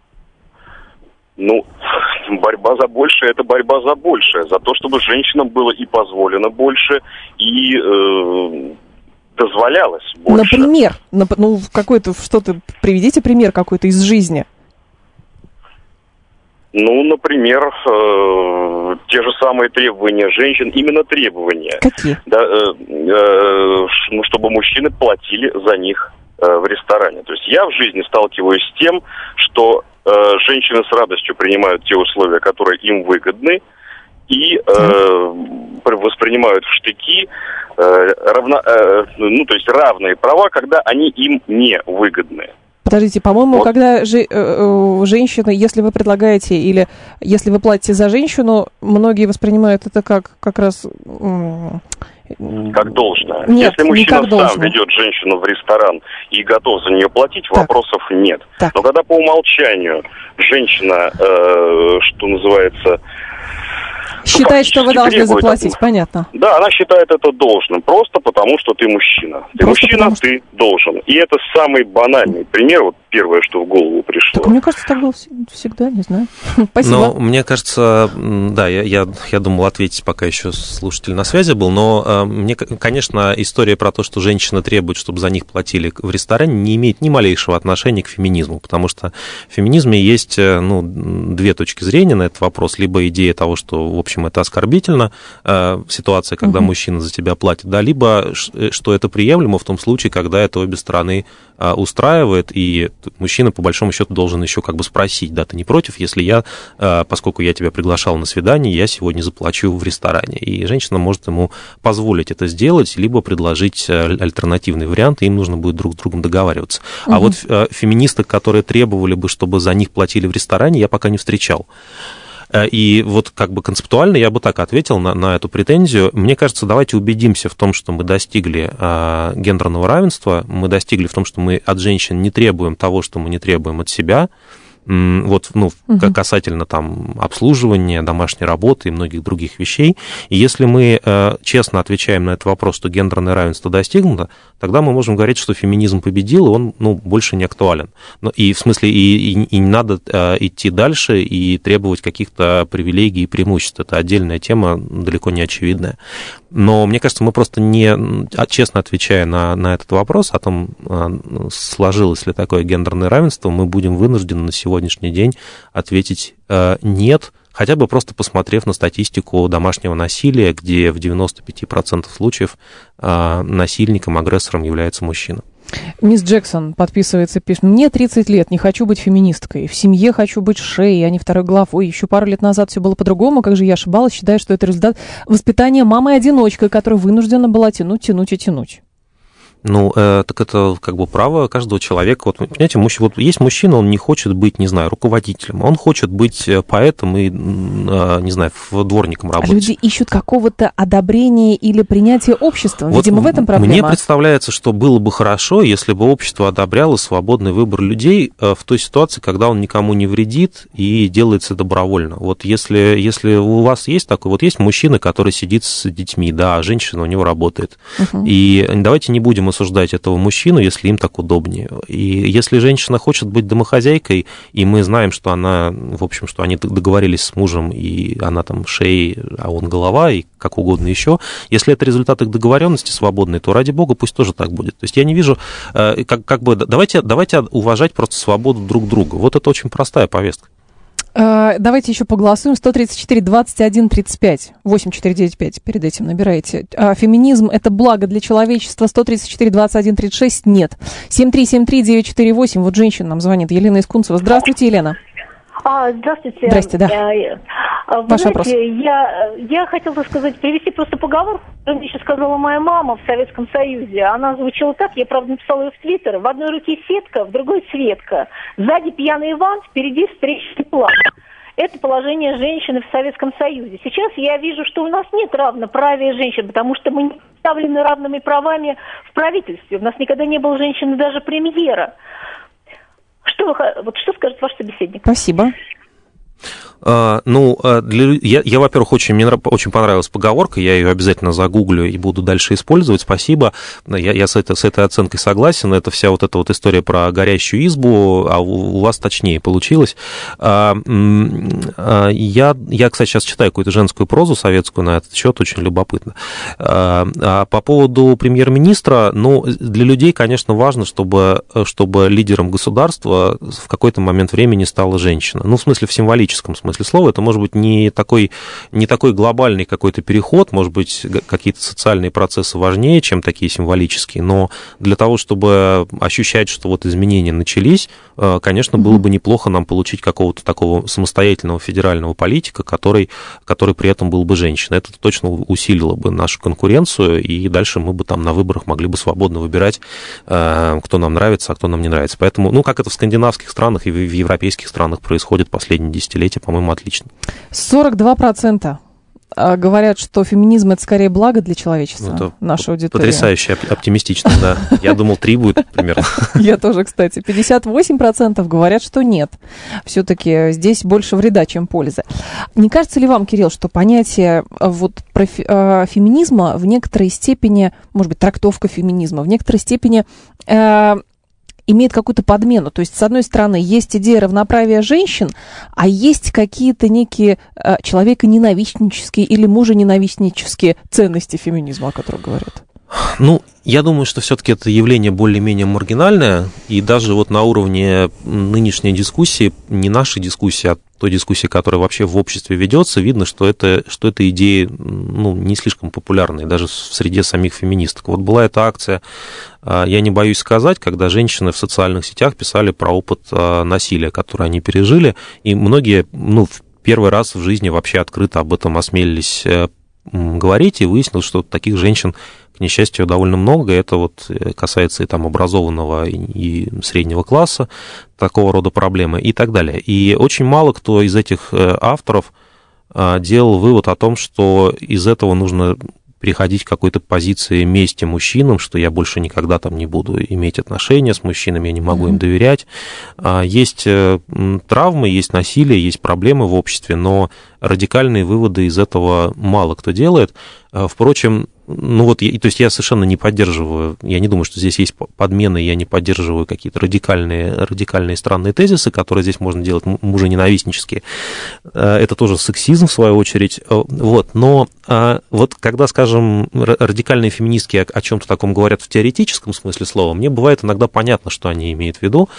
Ну, борьба за большее – это борьба за большее. За то, чтобы женщинам было и позволено больше, и э, дозволялось больше. Например, ну, какой-то, что-то, приведите пример какой-то из жизни. Ну, например, э, те же самые требования женщин, именно требования. Какие? Да, э, э, ну, чтобы мужчины платили за них в ресторане. То есть я в жизни сталкиваюсь с тем, что э, женщины с радостью принимают те условия, которые им выгодны, и э, воспринимают в штыки э, равно, э, ну, то есть равные права, когда они им не выгодны. Подождите, по-моему, вот. Когда же, э, женщина, если вы предлагаете или если вы платите за женщину, многие воспринимают это как как раз... Э, как должное. Нет, если мужчина не сам должное. ведет женщину в ресторан и готов за нее платить, так. вопросов нет. Так. Но когда по умолчанию женщина, э, что называется... Считает, что вы должны требует, заплатить, понятно. Да, она считает это должным, просто потому, что ты мужчина. Ты Просто мужчина, потому, что... ты должен. И это самый банальный пример, вот первое, что в голову пришло. Так, мне кажется, так было всегда, не знаю. Спасибо. Но мне кажется, да, я, я, я думал ответить, пока еще слушатель на связи был, но э, мне, конечно, история про то, что женщина требует, чтобы за них платили в ресторане, не имеет ни малейшего отношения к феминизму, потому что в феминизме есть, ну, две точки зрения на этот вопрос. Либо идея того, что, в общем, это оскорбительно, э, ситуация, когда угу. мужчина за тебя платит, да, либо что это приемлемо в том случае, когда это обе стороны э, устраивает, и мужчина, по большому счету, должен еще как бы спросить, да, ты не против, если я, поскольку я тебя приглашал на свидание, я сегодня заплачу в ресторане. И женщина может ему позволить это сделать, либо предложить альтернативный вариант, и им нужно будет друг с другом договариваться. Угу. А вот феминисток, которые требовали бы, чтобы за них платили в ресторане, я пока не встречал. И вот как бы концептуально я бы так ответил на, на эту претензию. Мне кажется, давайте убедимся в том, что мы достигли а, гендерного равенства, мы достигли в том, что мы от женщин не требуем того, что мы не требуем от себя. Вот, ну, угу. касательно там обслуживания, домашней работы и многих других вещей. И если мы э, честно отвечаем на этот вопрос, что гендерное равенство достигнуто, тогда мы можем говорить, что феминизм победил, и он, ну, больше не актуален. Но, и в смысле, и, и, и не надо э, идти дальше и требовать каких-то привилегий и преимуществ. Это отдельная тема, далеко не очевидная. Но мне кажется, мы просто не, честно отвечая на, на этот вопрос о том, сложилось ли такое гендерное равенство, мы будем вынуждены на сегодняшний день ответить «нет», хотя бы просто посмотрев на статистику домашнего насилия, где в девяносто пять процентов случаев насильником, агрессором является мужчина. Мисс Джексон подписывается, пишет: мне тридцать лет, не хочу быть феминисткой, в семье хочу быть шеей, а не второй главой. Еще пару лет назад все было по-другому, как же я ошибалась, считаю, что это результат воспитания мамы-одиночкой, которая вынуждена была тянуть, тянуть и тянуть. Ну, э, так это как бы право каждого человека. Вот, понимаете, мужч... вот есть мужчина, он не хочет быть, не знаю, руководителем, он хочет быть поэтом и, э, не знаю, дворником работать. Люди ищут какого-то одобрения или принятия общества. Вот видимо, в этом проблема. Мне представляется, что было бы хорошо, если бы общество одобряло свободный выбор людей в той ситуации, когда он никому не вредит и делается добровольно. Вот если, если у вас есть такой, вот есть мужчина, который сидит с детьми, да, а женщина у него работает. Угу. И давайте не будем осуждать этого мужчину, если им так удобнее. И если женщина хочет быть домохозяйкой, и мы знаем, что она, в общем, что они договорились с мужем, и она там шея, а он голова, и как угодно еще, если это результат их договоренности свободной, то ради бога пусть тоже так будет. То есть я не вижу, как, как бы, давайте, давайте уважать просто свободу друг друга. Вот это очень простая повестка. Давайте еще поголосуем. сто тридцать четыре двадцать один тридцать пять. восемь четыре девять пять. Перед этим набираете. Феминизм – это благо для человечества. сто тридцать четыре двадцать один тридцать шесть. Нет. семь три семь три девять четыре восемь. Вот женщина нам звонит. Елена из Кунцево. Здравствуйте, Елена. А, здравствуйте. Здрасте, да. Вы Ваш знаете, вопрос. Я, я хотела сказать, привести просто поговорку, которую мне еще сказала моя мама в Советском Союзе. Она звучала так, я, правда, написала ее в Твиттер. В одной руке сетка, в другой Светка. Сзади пьяный Иван, впереди встречный план. Это положение женщины в Советском Союзе. Сейчас я вижу, что у нас нет равноправия женщин, потому что мы не представлены равными правами в правительстве. У нас никогда не было женщины даже премьера. Что, вы, вот что скажет ваш собеседник? Спасибо. Uh, ну, для, я, я, во-первых, очень, мне очень понравилась поговорка, я ее обязательно загуглю и буду дальше использовать, спасибо. Я, я с, это, с этой оценкой согласен, это вся вот эта вот история про горящую избу, а у, у вас точнее получилось. Uh, uh, я, я, кстати, сейчас читаю какую-то женскую прозу советскую на этот счет, очень любопытно. Uh, а по поводу премьер-министра, ну, для людей, конечно, важно, чтобы, чтобы лидером государства в какой-то момент времени стала женщина. Ну, в смысле, в символическом смысле. смысле слова, это может быть не такой, не такой глобальный какой-то переход, может быть, какие-то социальные процессы важнее, чем такие символические, но для того, чтобы ощущать, что вот изменения начались, конечно, было бы неплохо нам получить какого-то такого самостоятельного федерального политика, который, который при этом был бы женщиной. Это точно усилило бы нашу конкуренцию, и дальше мы бы там на выборах могли бы свободно выбирать, кто нам нравится, а кто нам не нравится. Поэтому, ну, как это в скандинавских странах и в европейских странах происходит последние десятилетия, по-моему, отлично. сорок два процента говорят, что феминизм — это скорее благо для человечества, это наша аудитория. Потрясающе оптимистично, да. Я думал, три будет примерно. Я тоже, кстати. пятьдесят восемь процентов говорят, что нет. Все-таки здесь больше вреда, чем пользы. Не кажется ли вам, Кирилл, что понятие вот про феминизма в некоторой степени, может быть, трактовка феминизма в некоторой степени э, имеет какую-то подмену? То есть, с одной стороны, есть идея равноправия женщин, а есть какие-то некие э, человеконенавистнические или мужененавистнические ценности феминизма, о которых говорят. Ну, я думаю, что все-таки это явление более-менее маргинальное, и даже вот на уровне нынешней дискуссии, не нашей дискуссии, а той дискуссии, которая вообще в обществе ведется, видно, что это, что это идеи, ну, не слишком популярные, даже в среде самих феминисток. Вот была эта акция, я не боюсь сказать, когда женщины в социальных сетях писали про опыт насилия, который они пережили, и многие, ну, в первый раз в жизни вообще открыто об этом осмелились говорить, и выяснилось, что таких женщин, к несчастью, довольно много. Это вот касается и там образованного, и среднего класса, такого рода проблемы и так далее. И очень мало кто из этих авторов делал вывод о том, что из этого нужно переходить к какой-то позиции мести мужчинам, что я больше никогда там не буду иметь отношения с мужчинами, я не могу mm-hmm. им доверять. Есть травмы, есть насилие, есть проблемы в обществе, но радикальные выводы из этого мало кто делает. Впрочем, ну вот, то есть я совершенно не поддерживаю, я не думаю, что здесь есть подмены, я не поддерживаю какие-то радикальные, радикальные странные тезисы, которые здесь можно делать мужененавистнические. Это тоже сексизм, в свою очередь. Вот, но вот когда, скажем, радикальные феминистки о, о чем-то таком говорят в теоретическом смысле слова, мне бывает иногда понятно, что они имеют в виду,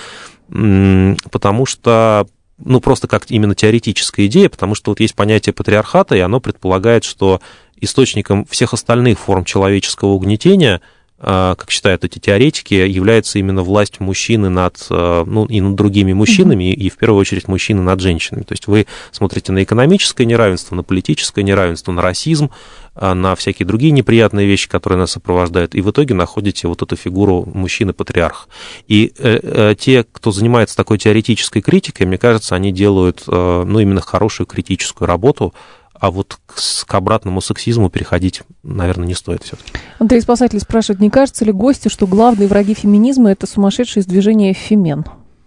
потому что ну, просто как именно теоретическая идея, потому что вот есть понятие патриархата, и оно предполагает, что источником всех остальных форм человеческого угнетения, как считают эти теоретики, является именно власть мужчины над, ну, и над другими мужчинами, mm-hmm. и в первую очередь мужчины над женщинами. То есть вы смотрите на экономическое неравенство, на политическое неравенство, на расизм, на всякие другие неприятные вещи, которые нас сопровождают, и в итоге находите вот эту фигуру мужчины-патриарха. И э, э, те, кто занимается такой теоретической критикой, мне кажется, они делают, э, ну, именно хорошую критическую работу, а вот к, к обратному сексизму переходить, наверное, не стоит все-таки. Андрей Спасатель спрашивает, не кажется ли гостю, что главные враги феминизма — это сумасшедшие из движения «Фемен»?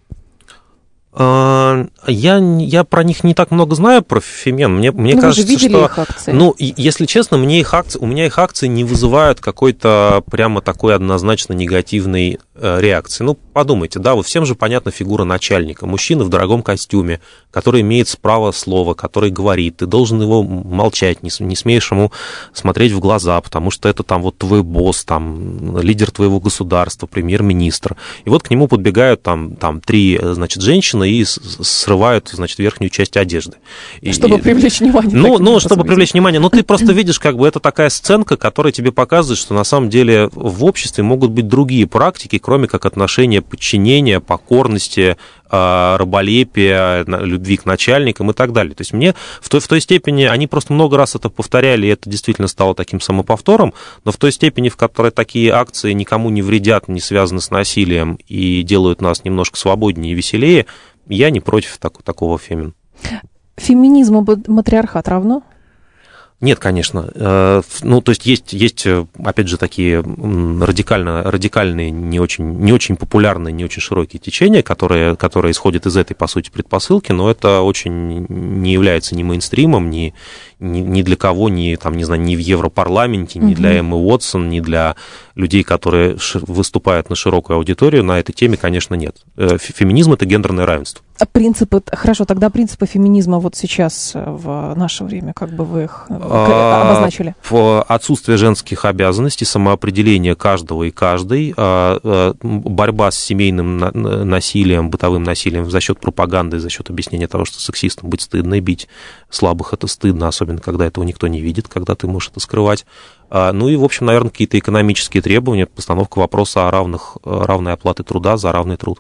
Я, я про них не так много знаю, про фемен. Мне, мне ну, кажется, вы же видели что... их акции. Ну, если честно, мне их акции, у меня их акции не вызывают какой-то прямо такой однозначно негативной э, реакции. Ну, подумайте, да, вот всем же понятна фигура начальника. Мужчина в дорогом костюме, который имеет право слова, который говорит. Ты должен его молчать, не, не смеешь ему смотреть в глаза, потому что это там вот твой босс, там, лидер твоего государства, премьер-министр. И вот к нему подбегают там, там три, значит, женщины, и срывают, значит, верхнюю часть одежды. Чтобы и, привлечь внимание. Ну, ну чтобы привлечь внимание. Но ты просто видишь, как бы, это такая сценка, которая тебе показывает, что на самом деле в обществе могут быть другие практики, кроме как отношения подчинения, покорности, раболепия, любви к начальникам и так далее. То есть мне в той, в той степени, они просто много раз это повторяли, и это действительно стало таким самоповтором, но в той степени, в которой такие акции никому не вредят, не связаны с насилием и делают нас немножко свободнее и веселее, я не против так, такого фемин. Феминизм и матриархат равно? Нет, конечно. Ну, то есть есть, есть опять же, такие радикально, радикальные, не очень, не очень популярные, не очень широкие течения, которые, которые исходят из этой, по сути, предпосылки, но это очень не является ни мейнстримом, ни, ни, ни для кого, ни, там, не знаю, ни в Европарламенте, ни mm-hmm. для Эммы Уотсон, ни для людей, которые выступают на широкую аудиторию, на этой теме, конечно, нет. Феминизм – это гендерное равенство. Принципы, хорошо, тогда принципы феминизма вот сейчас в наше время, как бы вы их обозначили? Отсутствие женских обязанностей, самоопределение каждого и каждой, борьба с семейным насилием, бытовым насилием за счет пропаганды, за счет объяснения того, что сексистам быть стыдно и бить слабых это стыдно, особенно когда этого никто не видит, когда ты можешь это скрывать. Ну и, в общем, наверное, какие-то экономические требования, постановка вопроса о равных, равной оплате труда за равный труд.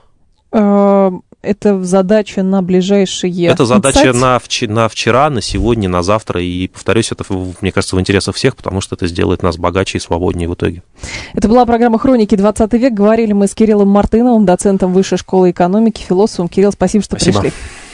Это задача на ближайшие... Это задача на, вч... на вчера, на сегодня, на завтра. И, повторюсь, это, мне кажется, в интересах всех, потому что это сделает нас богаче и свободнее в итоге. Это была программа «Хроники двадцатый век». Говорили мы с Кириллом Мартыновым, доцентом Высшей школы экономики, философом. Кирилл, спасибо, что спасибо. пришли.